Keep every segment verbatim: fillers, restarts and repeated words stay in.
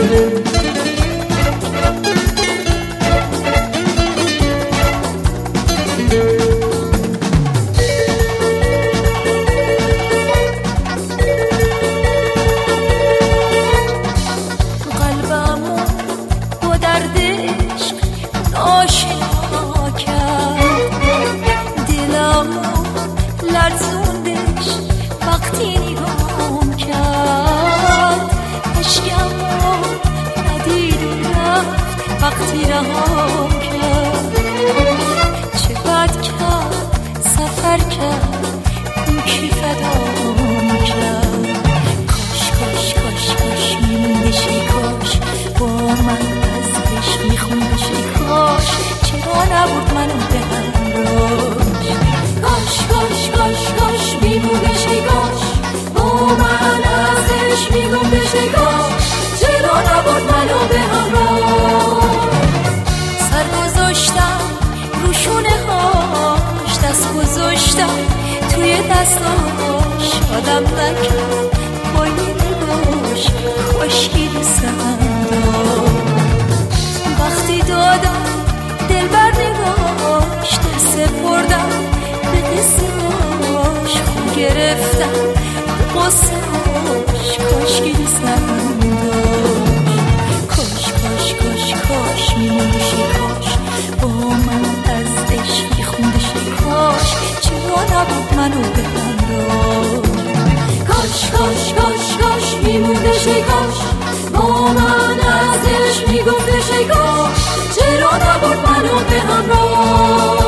وقتی رهام کرد چقدر کرد سفر کرد اون کی فدام کرد کاش کاش کاش کاش میموندش ای کاش با من از عشق میخوندش ای کاش چرا نبود منو به همراهش کاش کاش کاش کاش میموندش ای کاش با من از عشق میخوندش ای کاش چرا نبود منو به همراهش سر گذاشتم روشونه هاش دست گذاشتم توی دستاش آدم نکرد با این نگاش خشکی دوستم داشت وقتی دادم دل بر نگاش دل سپردم به قصهاش خون گرفتم به قصهاش کاشکی دوستم داشت کاش کاش کاش کاش میموندش ای کاش با من از عشق میخوندش ای کاش چرا نبود منو به همراهش کاش کاش کاش کاش میموندش ای کاش با من از عشق میگفتش ای کاش چرا نبود منو به همراهش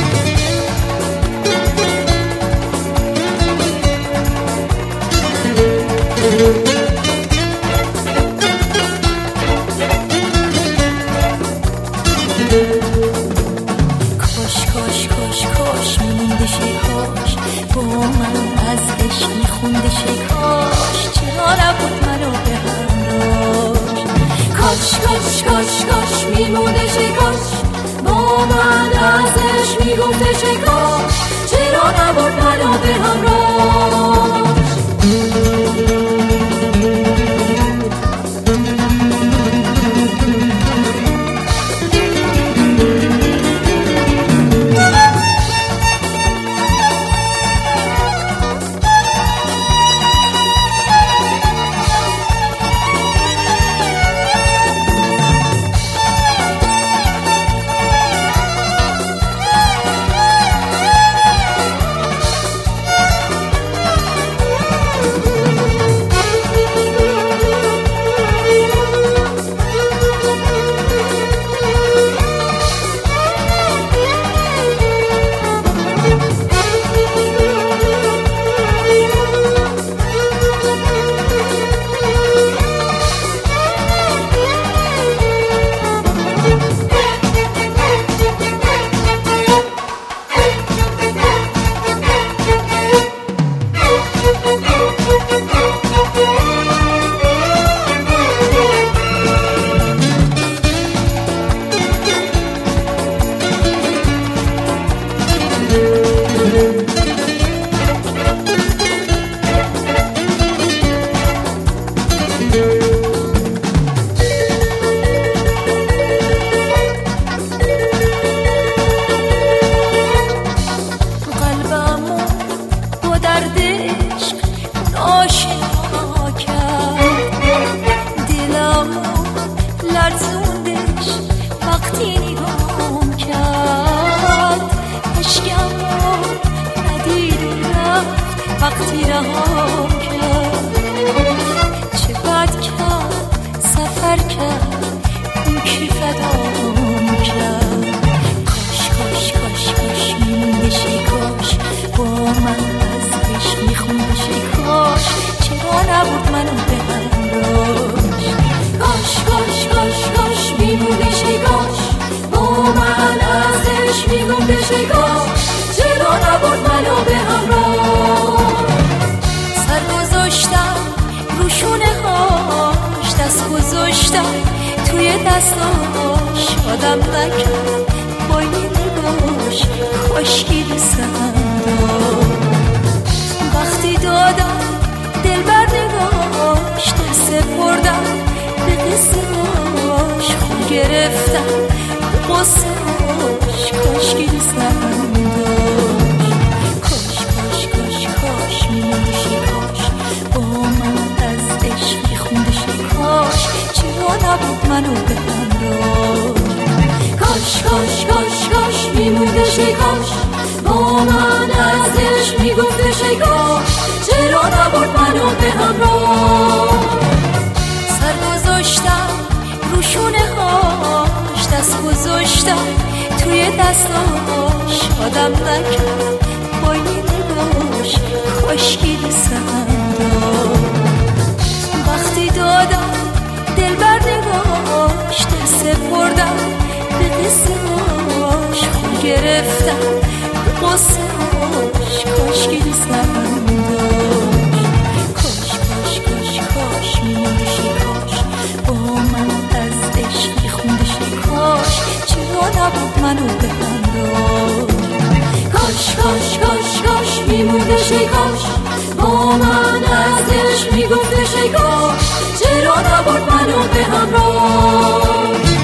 کاش کاش کاش کاش میموندش ای کاش با من از عشق میخوندش ای کاش چرا نبود منو به همراهش کاش کاش کاش کاش میموندش ای کاش با من از عشق میگفتش ای کاش چرا نبود منو به همراهش وقتی رهام کرد چقدر کرد سفر کرد اون کی فدام کرد کاش کاش کاش کاش میموندش ای کاش با من از عشق میخوندش ای کاش چرا نبود منو به همراهش کاش کاش کاش کاش میموندش ای کاش با من از عشق میخوندش ای کاش چرا نبود منو به همراهش سر گذاشتم روشونه هاش دست گذاشتم توی دستاش آدم نکرد با این نگاش خشکی دوستم داشت وقتی دادم دل بر نگاش دل سپردم به قصه‌اش خون گرفتم به قصه‌اش کاشکی دوستم داشت کاش کاش کاش کاش میمونشی کاش با من از عشق میخوندشی کاش چرا نبود منو به همراه کاش کاش کاش کاش میموندشی کاش با من از عشق میگفتشی کاش چرا نبود منو به همراه سر گذاشتم رو شونه هاش دست گذاشتم توی دستاش آدم نکرد با این نگاش کاشکی دوستم داشت وقتی دادم دل بر نگاش دل سپردم به قصه‌اش خون گرفتم به قصه‌اش کاشکی دوستم داشت کاش کاش کاش کاش میموندشی کاش با من از عشق میخوندشی کاش چرا نبود منو به همراه کاش کاش کاش کاش میموندشی کاش با من از عشق میگفتشی کاش چرا نبود منو به همراه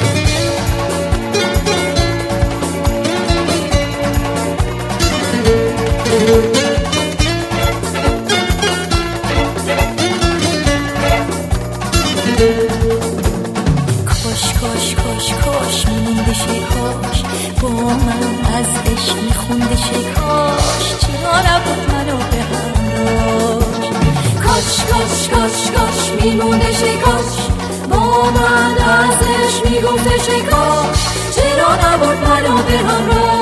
کاش کاش کاش کاش میموندشی کاش با من از عشق میخوندشی کاش چرا نبود منو به همراه کاش کاش کاش کاش میموندشی کاش با من از عشق میگفتشی کاش چرا نبود منو به همراه